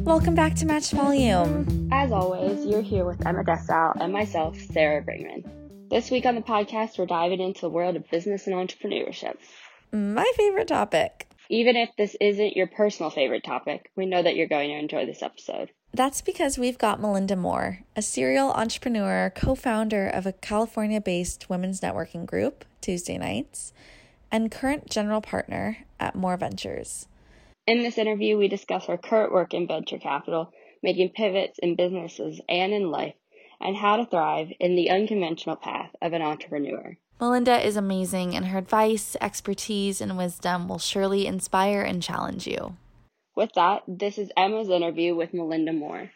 Welcome back to Match Volume. As always, you're here with Emma Dessau and myself, Sarah Brinkman. This week on the podcast, we're diving into the world of business and entrepreneurship. My favorite topic. Even if this isn't your personal favorite topic, we know that you're going to enjoy this episode. That's because we've got Melinda Moore, a serial entrepreneur, co-founder of a California-based women's networking group, Tuesday Nights, and current general partner at Moore Ventures. In this interview, we discuss our current work in venture capital, making pivots in businesses and in life, and how to thrive in the unconventional path of an entrepreneur. Melinda is amazing, and her advice, expertise, and wisdom will surely inspire and challenge you. With that, this is Emma's interview with Melinda Moore.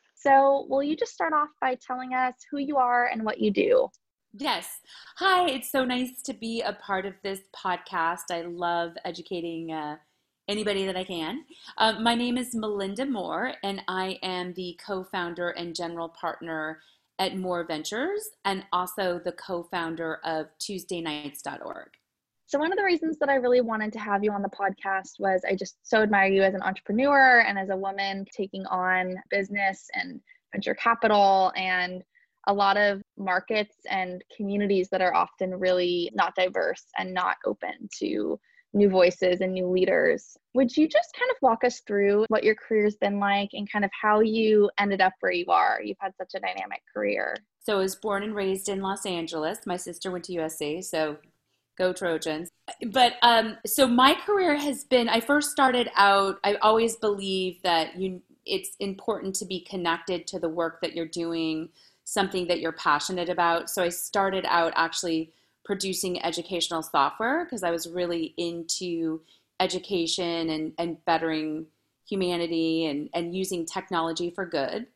So will you just start off by telling us who you are and what you do? Yes. Hi, it's so nice to be a part of this podcast. I love educating anybody that I can. My name is Melinda Moore, and I am the co-founder and general partner at Moore Ventures, and also the co-founder of TuesdayNights.org. So one of the reasons that I really wanted to have you on the podcast was I just so admire you as an entrepreneur and as a woman taking on business and venture capital and a lot of markets and communities that are often really not diverse and not open to new voices and new leaders. Would you just kind of walk us through what your career's been like and kind of how you ended up where you are? You've had such a dynamic career. So I was born and raised in Los Angeles. My sister went to USC, so go Trojans. But so my career has been, I first started out, I always believe that it's important to be connected to the work that you're doing, something that you're passionate about. So I started out actually producing educational software because I was really into education and bettering humanity and using technology for good.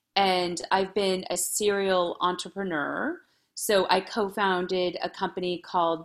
And I've been a serial entrepreneur. So I co-founded a company called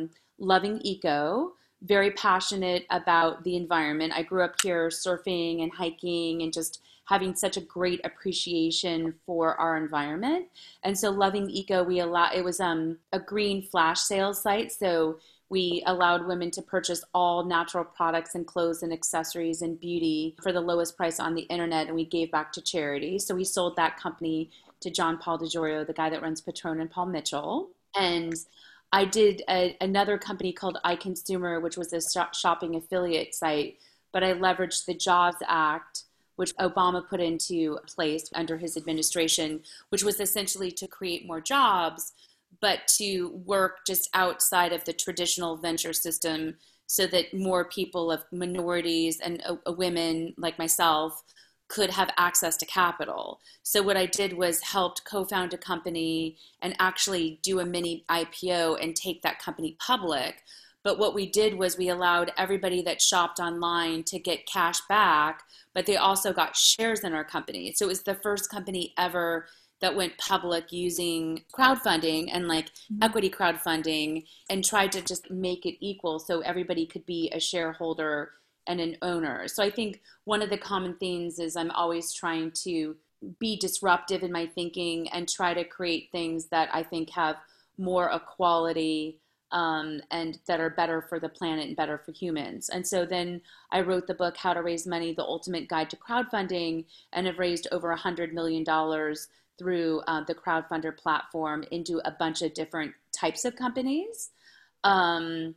Loving Eco, very passionate about the environment. I grew up here surfing and hiking and just having such a great appreciation for our environment. And so Loving Eco, it was a green flash sales site. So we allowed women to purchase all natural products and clothes and accessories and beauty for the lowest price on the internet, and we gave back to charity. So we sold that company to John Paul DeJorio, the guy that runs Patron and Paul Mitchell. And I did another company called iConsumer, which was a shopping affiliate site, but I leveraged the Jobs Act, which Obama put into place under his administration, which was essentially to create more jobs, but to work just outside of the traditional venture system so that more people of minorities and women like myself could have access to capital. So what I did was helped co-found a company and actually do a mini IPO and take that company public. But what we did was we allowed everybody that shopped online to get cash back, but they also got shares in our company. So it was the first company ever that went public using crowdfunding and equity crowdfunding and tried to just make it equal so everybody could be a shareholder and an owner. So I think one of the common themes is I'm always trying to be disruptive in my thinking and try to create things that I think have more equality and that are better for the planet and better for humans. And so then I wrote the book, How to Raise Money, The Ultimate Guide to Crowdfunding, and have raised over $100 million through the crowdfunder platform into a bunch of different types of companies. And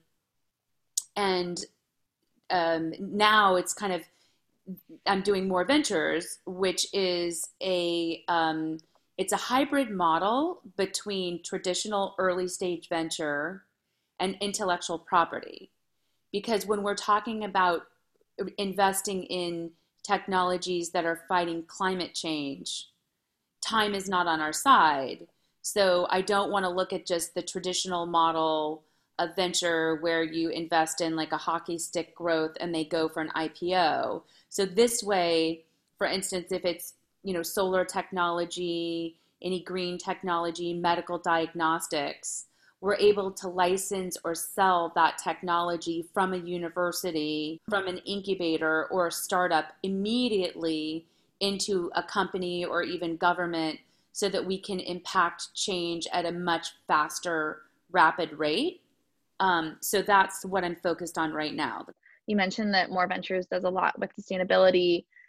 now it's kind of, I'm doing Moore Ventures, which is it's a hybrid model between traditional early stage venture and intellectual property. Because when we're talking about investing in technologies that are fighting climate change, time is not on our side. So I don't want to look at just the traditional model of venture where you invest in like a hockey stick growth and they go for an IPO. So this way, for instance, if it's, solar technology, any green technology, medical diagnostics, we're able to license or sell that technology from a university, from an incubator or a startup immediately into a company or even government so that we can impact change at a much faster, rapid rate. So that's what I'm focused on right now. You mentioned that Moore Ventures does a lot with sustainability.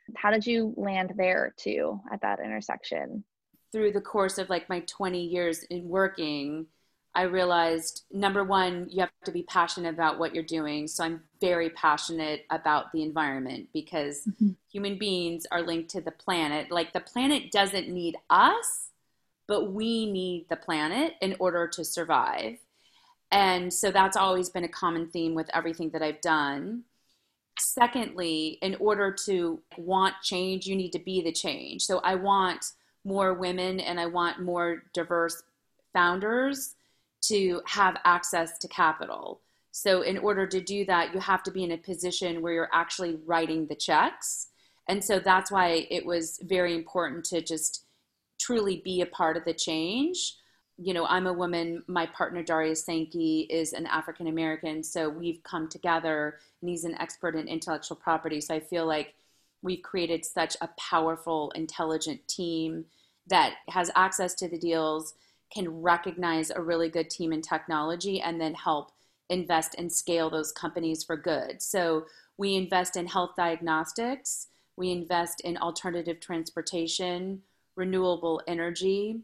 How did you land there too at that intersection? Through the course of like my 20 years in working, I realized number one, you have to be passionate about what you're doing. So I'm very passionate about the environment because human beings are linked to the planet. Like the planet doesn't need us, but we need the planet in order to survive. And so that's always been a common theme with everything that I've done. Secondly, in order to want change, you need to be the change. So I want more women and I want more diverse founders to have access to capital. So in order to do that, you have to be in a position where you're actually writing the checks. And so that's why it was very important to just truly be a part of the change. You know, I'm a woman, my partner Darius Sankey is an African American, so we've come together and he's an expert in intellectual property. So I feel like we've created such a powerful, intelligent team that has access to the deals, can recognize a really good team in technology, and then help invest and scale those companies for good. So we invest in health diagnostics, we invest in alternative transportation, renewable energy,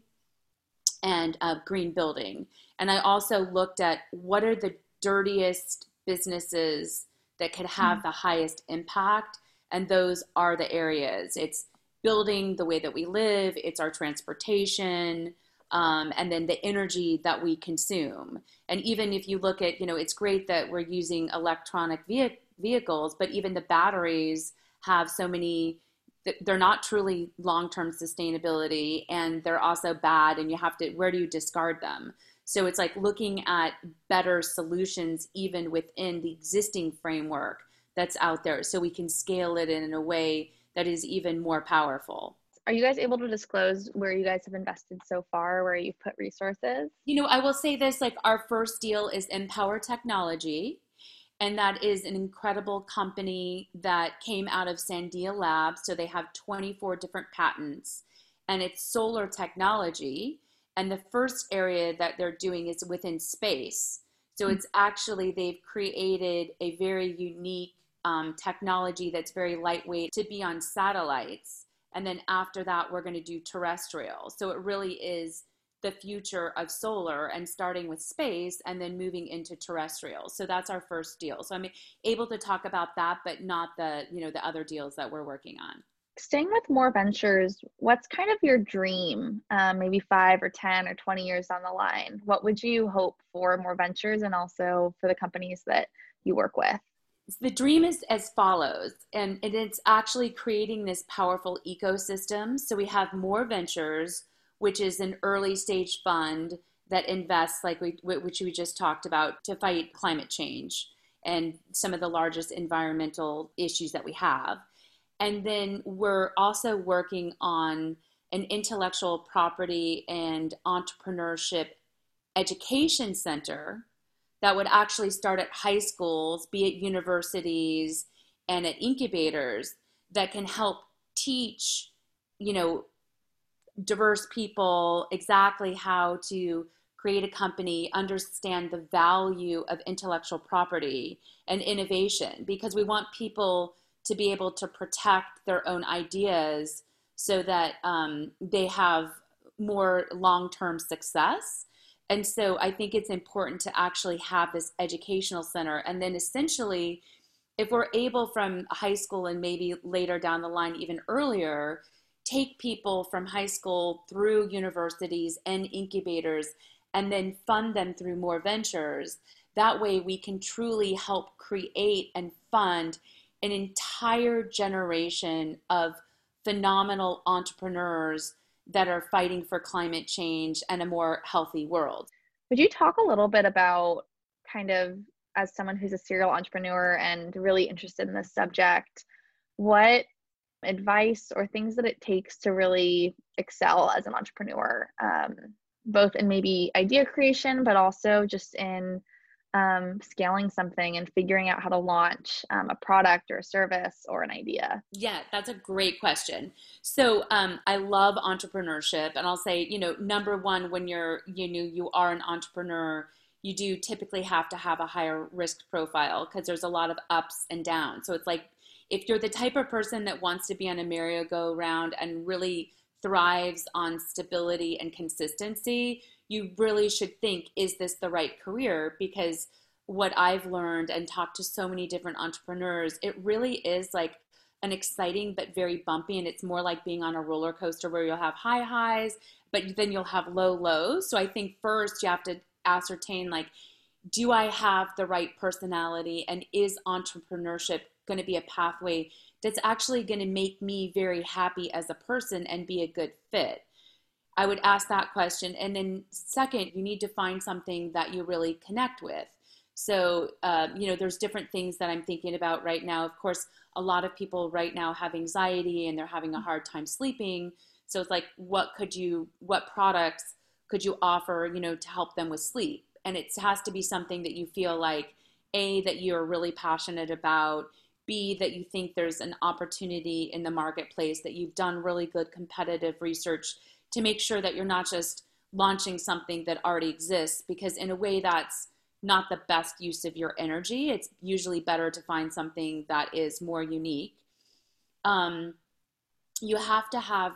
and green building. And I also looked at what are the dirtiest businesses that could have the highest impact, and those are the areas. It's building the way that we live, it's our transportation, and then the energy that we consume. And even if you look at, you know, it's great that we're using electronic vehicles, but even the batteries have so many, they're not truly long-term sustainability, and they're also bad, and you have to, where do you discard them? So it's like looking at better solutions even within the existing framework that's out there, so we can scale it in a way that is even more powerful. Are you guys able to disclose where you guys have invested so far, where you've put resources? You know, I will say this, like our first deal is Empower Technology, and that is an incredible company that came out of Sandia Labs. So they have 24 different patents, and it's solar technology. And the first area that they're doing is within space. So it's actually, they've created a very unique technology that's very lightweight to be on satellites. And then after that, we're going to do terrestrial. So it really is the future of solar, and starting with space and then moving into terrestrial. So that's our first deal. So I'm able to talk about that, but not the, you know, the other deals that we're working on. Staying with More Ventures, what's kind of your dream, maybe 5 or 10 or 20 years down the line? What would you hope for More Ventures and also for the companies that you work with? The dream is as follows, and it's actually creating this powerful ecosystem. So we have More Ventures, which is an early stage fund that invests, like which we just talked about, to fight climate change and some of the largest environmental issues that we have. And then we're also working on an intellectual property and entrepreneurship education center that would actually start at high schools, be at universities, and at incubators that can help teach, you know, diverse people exactly how to create a company, understand the value of intellectual property and innovation, because we want people to be able to protect their own ideas so that they have more long-term success. And so I think it's important to actually have this educational center. And then essentially, if we're able from high school and maybe later down the line, even earlier, take people from high school through universities and incubators and then fund them through More Ventures. That way we can truly help create and fund an entire generation of phenomenal entrepreneurs that are fighting for climate change and a more healthy world. Would you talk a little bit about, kind of as someone who's a serial entrepreneur and really interested in this subject, what advice or things that it takes to really excel as an entrepreneur, both in maybe idea creation, but also just in scaling something and figuring out how to launch a product or a service or an idea? Yeah, that's a great question. So I love entrepreneurship, and I'll say, you know, number one, when you are an entrepreneur, you do typically have to have a higher risk profile because there's a lot of ups and downs. So it's like if you're the type of person that wants to be on a merry-go-round and really thrives on stability and consistency, you really should think, is this the right career? Because what I've learned and talked to so many different entrepreneurs, it really is like an exciting but very bumpy, and it's more like being on a roller coaster where you'll have high highs, but then you'll have low lows. So I think first you have to ascertain, like, do I have the right personality, and is entrepreneurship going to be a pathway that's actually going to make me very happy as a person and be a good fit? I would ask that question. And then second, you need to find something that you really connect with. So, there's different things that I'm thinking about right now. Of course, a lot of people right now have anxiety and they're having a hard time sleeping. So it's like, what products could you offer, to help them with sleep? And it has to be something that you feel like, A, that you're really passionate about, B, that you think there's an opportunity in the marketplace, that you've done really good competitive research to make sure that you're not just launching something that already exists, because in a way that's not the best use of your energy. It's usually better to find something that is more unique. You have to have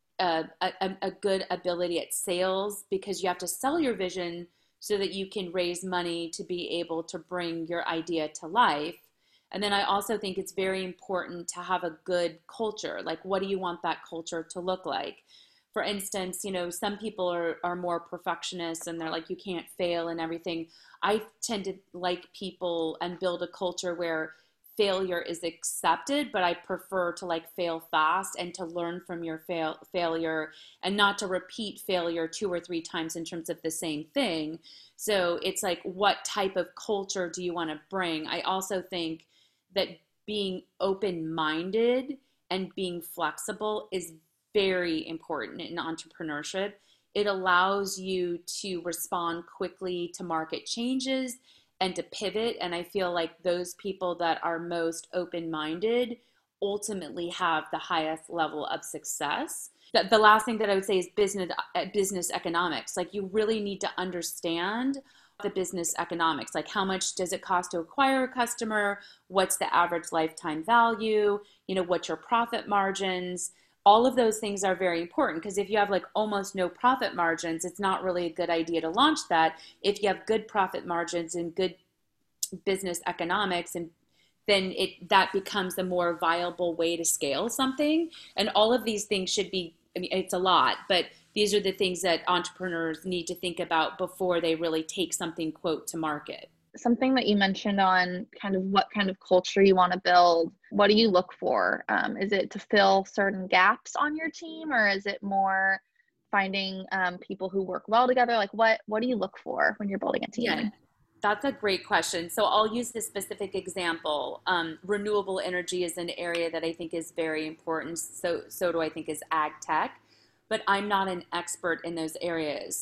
a good ability at sales, because you have to sell your vision so that you can raise money to be able to bring your idea to life. And then I also think it's very important to have a good culture. Like, what do you want that culture to look like? For instance, some people are more perfectionists and they're like, you can't fail and everything. I tend to like people and build a culture where failure is accepted, but I prefer to like fail fast and to learn from your failure and not to repeat failure 2 or 3 times in terms of the same thing. So it's like, what type of culture do you want to bring? I also think that being open-minded and being flexible is very important in entrepreneurship. It allows you to respond quickly to market changes and to pivot. And I feel like those people that are most open-minded ultimately have the highest level of success. The last thing that I would say is business economics. Like, you really need to understand the business economics. Like, how much does it cost to acquire a customer? What's the average lifetime value? What's your profit margins? All of those things are very important, because if you have like almost no profit margins, it's not really a good idea to launch that. If you have good profit margins and good business economics, and then that becomes a more viable way to scale something. And all of these things should be, it's a lot, but these are the things that entrepreneurs need to think about before they really take something, quote, to market. Something that you mentioned on kind of what kind of culture you want to build. What do you look for? Is it to fill certain gaps on your team, or is it more finding people who work well together? Like, what do you look for when you're building a team? Yeah, that's a great question. So I'll use this specific example. Renewable energy is an area that I think is very important. So do I think is ag tech, but I'm not an expert in those areas.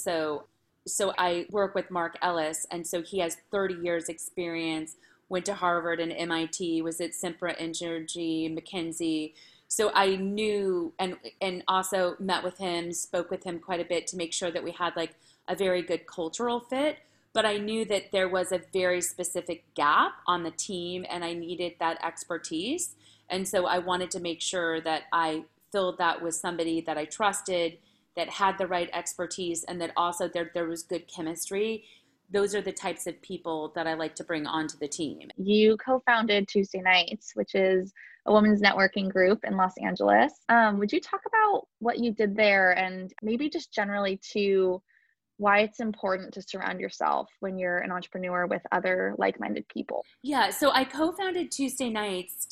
So I work with Mark Ellis, and so he has 30 years experience, went to Harvard and MIT, was at Sempra Energy, McKinsey. So I knew, and also met with him, spoke with him quite a bit to make sure that we had like a very good cultural fit. But I knew that there was a very specific gap on the team, and I needed that expertise. And so I wanted to make sure that I filled that with somebody that I trusted, that had the right expertise, and that also there was good chemistry. Those are the types of people that I like to bring onto the team. You co-founded Tuesday Nights, which is a women's networking group in Los Angeles. Would you talk about what you did there, and maybe just generally to why it's important to surround yourself when you're an entrepreneur with other like-minded people? Yeah, so I co-founded Tuesday Nights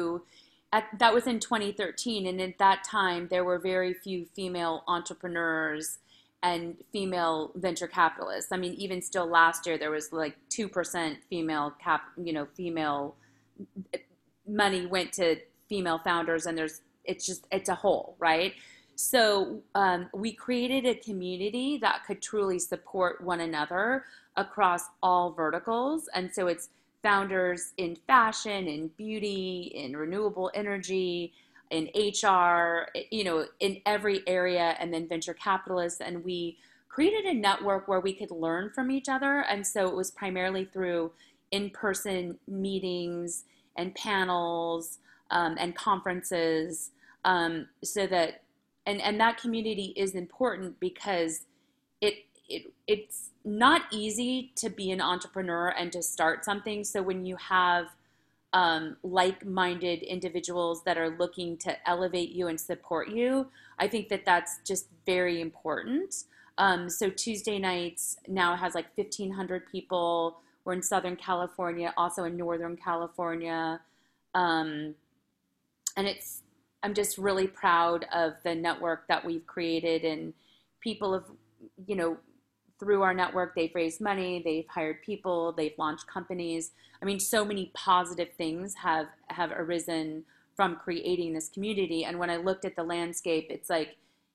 that was in 2013, and at that time there were very few female entrepreneurs and female venture capitalists. I mean, even still last year there was like 2% female money went to female founders, and it's a hole, right? So we created a community that could truly support one another across all verticals, and so it's founders in fashion, in beauty, in renewable energy, in HR, in every area, and then venture capitalists. And we created a network where we could learn from each other. And so it was primarily through in-person meetings and panels, and conferences, so that and that community is important because it's not easy to be an entrepreneur and to start something. So when you have like-minded individuals that are looking to elevate you and support you, I think that that's just very important. So Tuesday Nights now has like 1,500 people. We're in Southern California, also in Northern California. And I'm just really proud of the network that we've created, and people have, through our network, they've raised money, they've hired people, they've launched companies. I mean, so many positive things have arisen from creating this community. And when I looked at the landscape, it's like,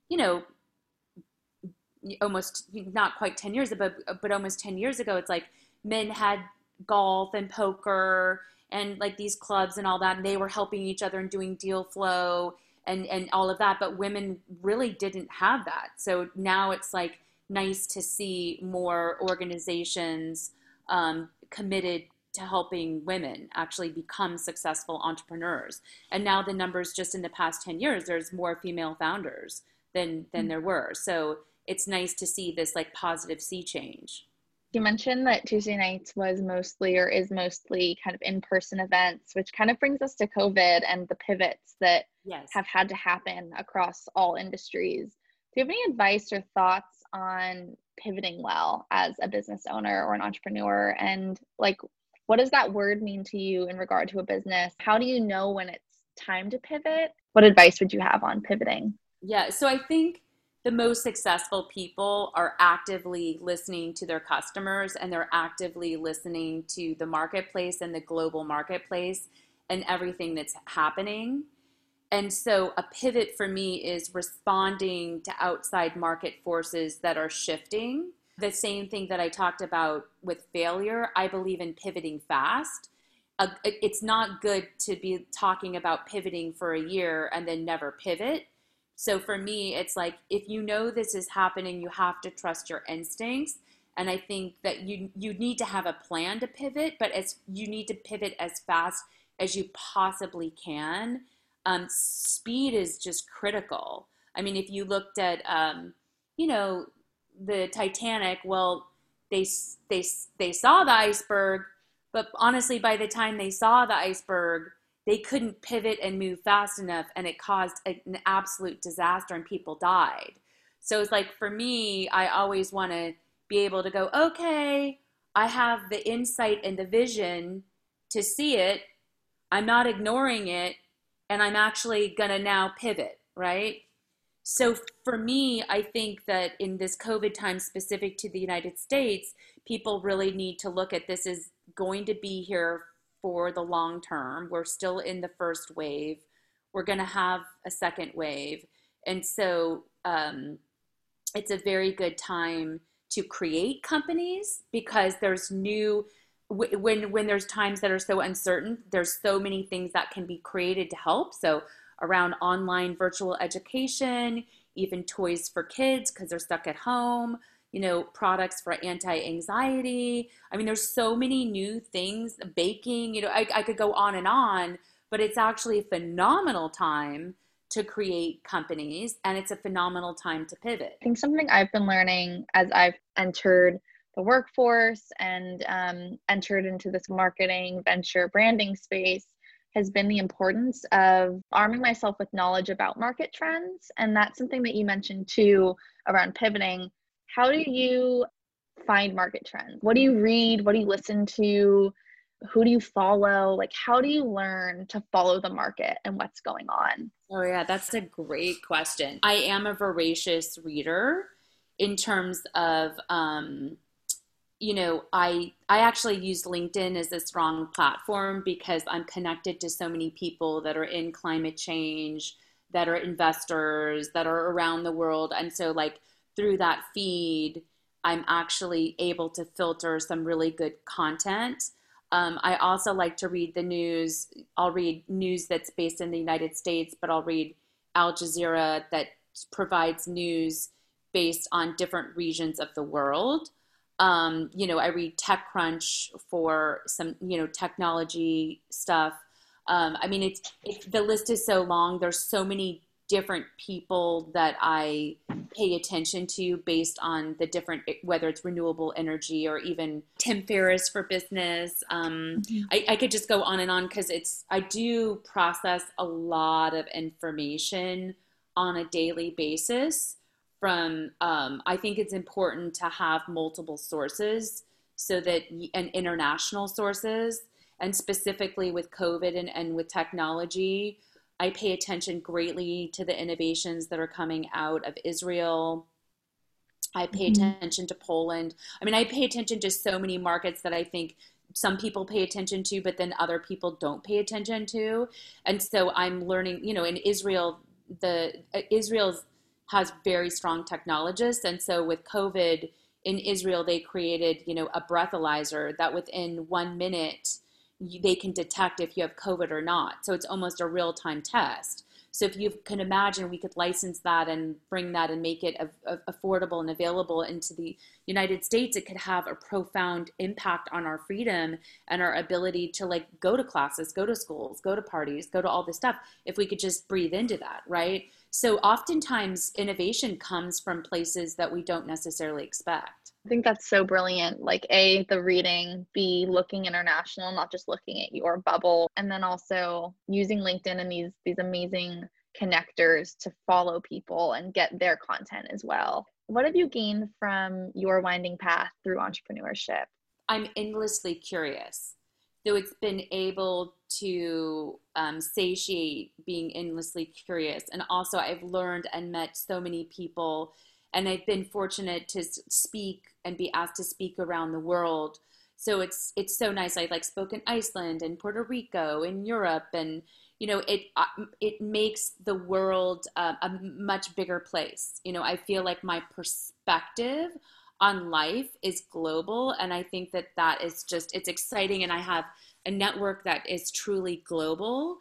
almost not quite 10 years ago, but almost 10 years ago, it's like men had golf and poker and like these clubs and all that, and they were helping each other and doing deal flow and all of that, but women really didn't have that. So now it's like nice to see more organizations committed to helping women actually become successful entrepreneurs. And now the numbers, just in the past 10 years, there's more female founders than there were. So it's nice to see this like positive sea change. You mentioned that Tuesday Nights was mostly or is mostly kind of in-person events, which kind of brings us to COVID and the pivots that have had to happen across all industries. Do you have any advice or thoughts on pivoting well as a business owner or an entrepreneur? And like, what does that word mean to you in regard to a business? How do you know when it's time to pivot? What advice would you have on pivoting? Yeah, so I think the most successful people are actively listening to their customers, and they're actively listening to the marketplace and the global marketplace and everything that's happening. And so a pivot for me is responding to outside market forces that are shifting. The same thing that I talked about with failure, I believe in pivoting fast. It's not good to be talking about pivoting for a year and then never pivot. So for me, it's like, if you know this is happening, you have to trust your instincts. And I think that you need to have a plan to pivot, but you need to pivot as fast as you possibly can. Speed is just critical. I mean, if you looked at, the Titanic, well, they saw the iceberg, but honestly, by the time they saw the iceberg, they couldn't pivot and move fast enough, and it caused an absolute disaster and people died. So it's like, for me, I always want to be able to go, okay, I have the insight and the vision to see it. I'm not ignoring it, and I'm actually going to now pivot, right? So for me, I think that in this COVID time specific to the United States, people really need to look at this as going to be here for the long term. We're still in the first wave. We're going to have a second wave. And so it's a very good time to create companies, because there's when there's times that are so uncertain, there's so many things that can be created to help. So around online virtual education, even toys for kids because they're stuck at home, products for anti-anxiety. I mean, there's so many new things, baking, I could go on, but it's actually a phenomenal time to create companies, and it's a phenomenal time to pivot. I think something I've been learning as I've entered the workforce and entered into this marketing, venture, branding space has been the importance of arming myself with knowledge about market trends. And that's something that you mentioned too around pivoting. How do you find market trends? What do you read? What do you listen to? Who do you follow? Like, how do you learn to follow the market and what's going on? Oh yeah, that's a great question. I am a voracious reader in terms of, I actually use LinkedIn as a strong platform because I'm connected to so many people that are in climate change, that are investors, that are around the world. And so like through that feed, I'm actually able to filter some really good content. I also like to read the news. I'll read news that's based in the United States, but I'll read Al Jazeera that provides news based on different regions of the world. I read TechCrunch for some, technology stuff. I mean, the list is so long. There's so many different people that I pay attention to based on the different, whether it's renewable energy or even Tim Ferriss for business. I could just go on and on because I do process a lot of information on a daily basis from, I think it's important to have multiple sources so that, and international sources, and specifically with COVID and with technology, I pay attention greatly to the innovations that are coming out of Israel. I pay attention to Poland. I mean, I pay attention to so many markets that I think some people pay attention to, but then other people don't pay attention to. And so I'm learning, in Israel, Israel has very strong technologists. And so with COVID in Israel, they created, a breathalyzer that within 1 minute, they can detect if you have COVID or not. So it's almost a real-time test. So if you can imagine, we could license that and bring that and make it affordable and available into the United States, it could have a profound impact on our freedom and our ability to go to classes, go to schools, go to parties, go to all this stuff, if we could just breathe into that, right? So oftentimes innovation comes from places that we don't necessarily expect. I think that's so brilliant. A, the reading, B, looking international, not just looking at your bubble, and then also using LinkedIn and these amazing connectors to follow people and get their content as well. What have you gained from your winding path through entrepreneurship? I'm endlessly curious. So it's been able to satiate being endlessly curious. And also I've learned and met so many people, and I've been fortunate to speak and be asked to speak around the world. So it's so nice. I've spoke in Iceland and Puerto Rico and Europe, and it makes the world a much bigger place. I feel like my perspective on life is global, and I think that is it's exciting, and I have a network that is truly global,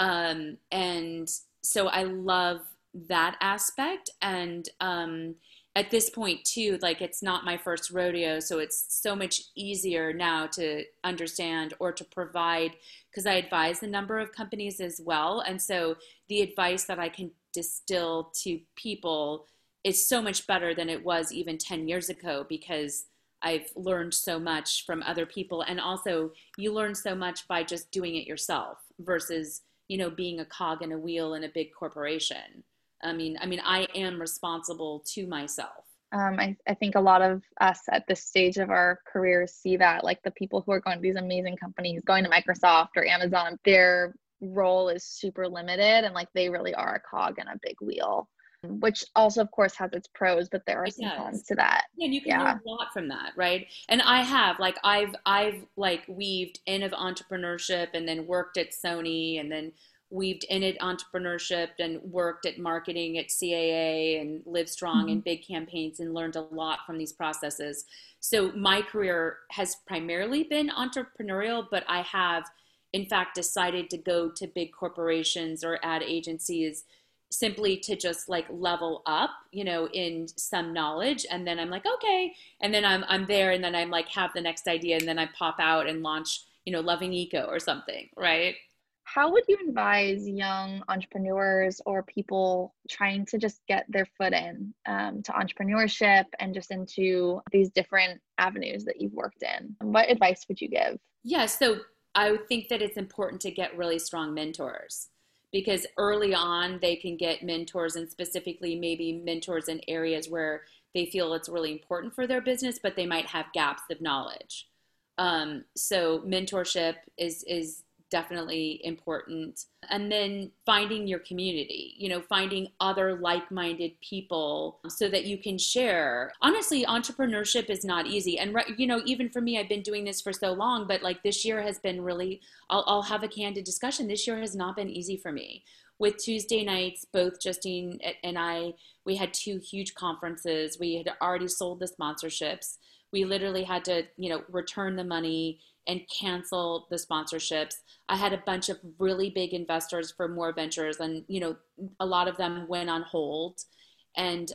and so I love that aspect. And at this point too, it's not my first rodeo, so it's so much easier now to understand or to provide, because I advise a number of companies as well, and so the advice that I can distill to people is so much better than it was even 10 years ago, because I've learned so much from other people. And also you learn so much by just doing it yourself versus, being a cog in a wheel in a big corporation. I mean, I am responsible to myself. I think a lot of us at this stage of our careers see that, the people who are going to these amazing companies, going to Microsoft or Amazon, their role is super limited, and they really are a cog in a big wheel, which also of course has its pros, but there are some cons to that. Yeah, and you can learn a lot from that, right? And I have I've weaved in of entrepreneurship and then worked at Sony, and then weaved in at entrepreneurship and worked at marketing at CAA and Livestrong and big campaigns, and learned a lot from these processes. So my career has primarily been entrepreneurial, but I have in fact decided to go to big corporations or ad agencies simply to just level up, in some knowledge. And then I'm okay. And then I'm there, and then I'm have the next idea, and then I pop out and launch, Loving Eco or something, right? How would you advise young entrepreneurs or people trying to just get their foot in to entrepreneurship and just into these different avenues that you've worked in? What advice would you give? Yeah, so I would think that it's important to get really strong mentors, because early on they can get mentors, and specifically maybe mentors in areas where they feel it's really important for their business, but they might have gaps of knowledge. So mentorship is definitely important. And then finding your community, finding other like-minded people so that you can share. Honestly, entrepreneurship is not easy. And, even for me, I've been doing this for so long, but this year has been really, I'll have a candid discussion. This year has not been easy for me. With Tuesday nights, both Justine and I, we had 2 huge conferences. We had already sold the sponsorships. We literally had to, return the money and cancel the sponsorships. I had a bunch of really big investors for More Ventures, and, a lot of them went on hold. And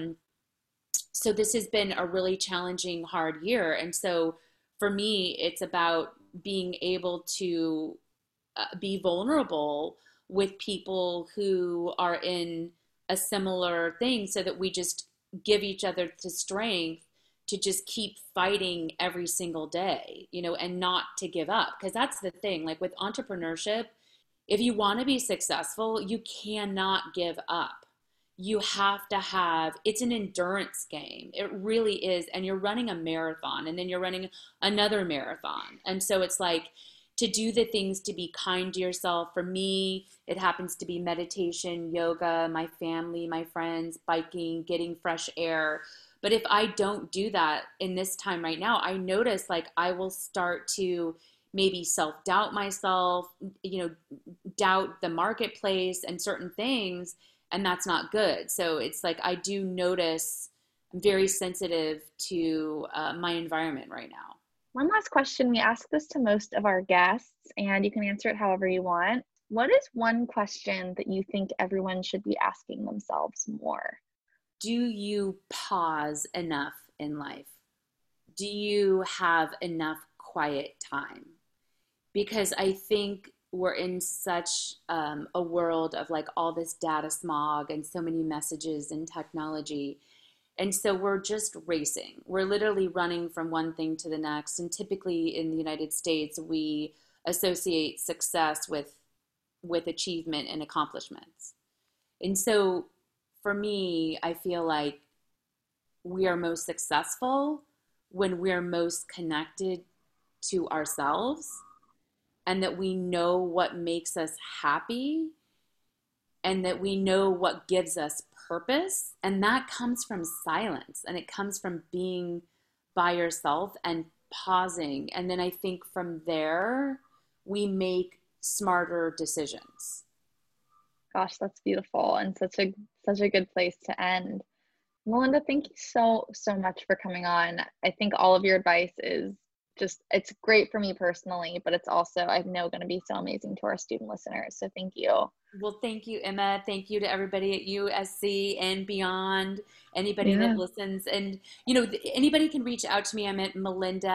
so this has been a really challenging, hard year. And so for me, it's about being able to be vulnerable with people who are in a similar thing, so that we just give each other the strength to just keep fighting every single day, and not to give up. Because that's the thing, like with entrepreneurship, if you want to be successful, you cannot give up. You have to have, it's an endurance game. It really is. And you're running a marathon, and then you're running another marathon. And so it's like, to do the things, to be kind to yourself. For me, it happens to be meditation, yoga, my family, my friends, biking, getting fresh air. But if I don't do that in this time right now, I notice like I will start to maybe self-doubt myself, doubt the marketplace and certain things, and that's not good. So it's like I do notice I'm very sensitive to my environment right now. One last question. We ask this to most of our guests, and you can answer it however you want. What is one question that you think everyone should be asking themselves more? Do you pause enough in life? Do you have enough quiet time? Because I think we're in such a world of like all this data smog and so many messages and technology. And so we're just racing. We're literally running from one thing to the next. And typically in the United States, we associate success with achievement and accomplishments. And so for me, I feel like we are most successful when we're most connected to ourselves, and that we know what makes us happy, and that we know what gives us purpose. And that comes from silence, and it comes from being by yourself and pausing. And then I think from there, we make smarter decisions. Gosh, that's beautiful, and such a good place to end. Melinda, thank you so much for coming on. I think all of your advice is it's great for me personally, but it's also, I know, going to be so amazing to our student listeners. So thank you. Well, thank you, Emma. Thank you to everybody at USC and beyond, anybody that listens. And, anybody can reach out to me. I'm at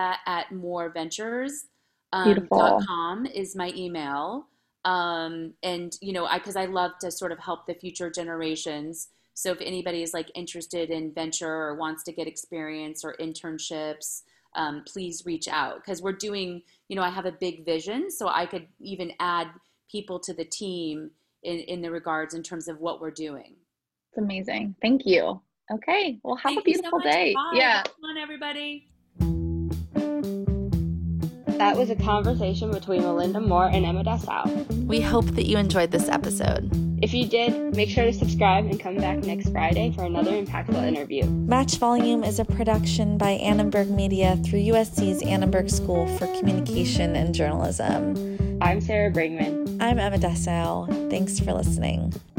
melinda@moreventures.com is my email. Because I love to sort of help the future generations. So if anybody is like interested in venture or wants to get experience or internships, please reach out, because we're doing, I have a big vision, so I could even add people to the team in the regards in terms of what we're doing. It's amazing. Thank you. Okay. Well, have a beautiful day. Bye. Yeah. Come on, everybody. That was a conversation between Melinda Moore and Emma Dassau. We hope that you enjoyed this episode. If you did, make sure to subscribe and come back next Friday for another impactful interview. Match Volume is a production by Annenberg Media through USC's Annenberg School for Communication and Journalism. I'm Sarah Brigman. I'm Emma Dassau. Thanks for listening.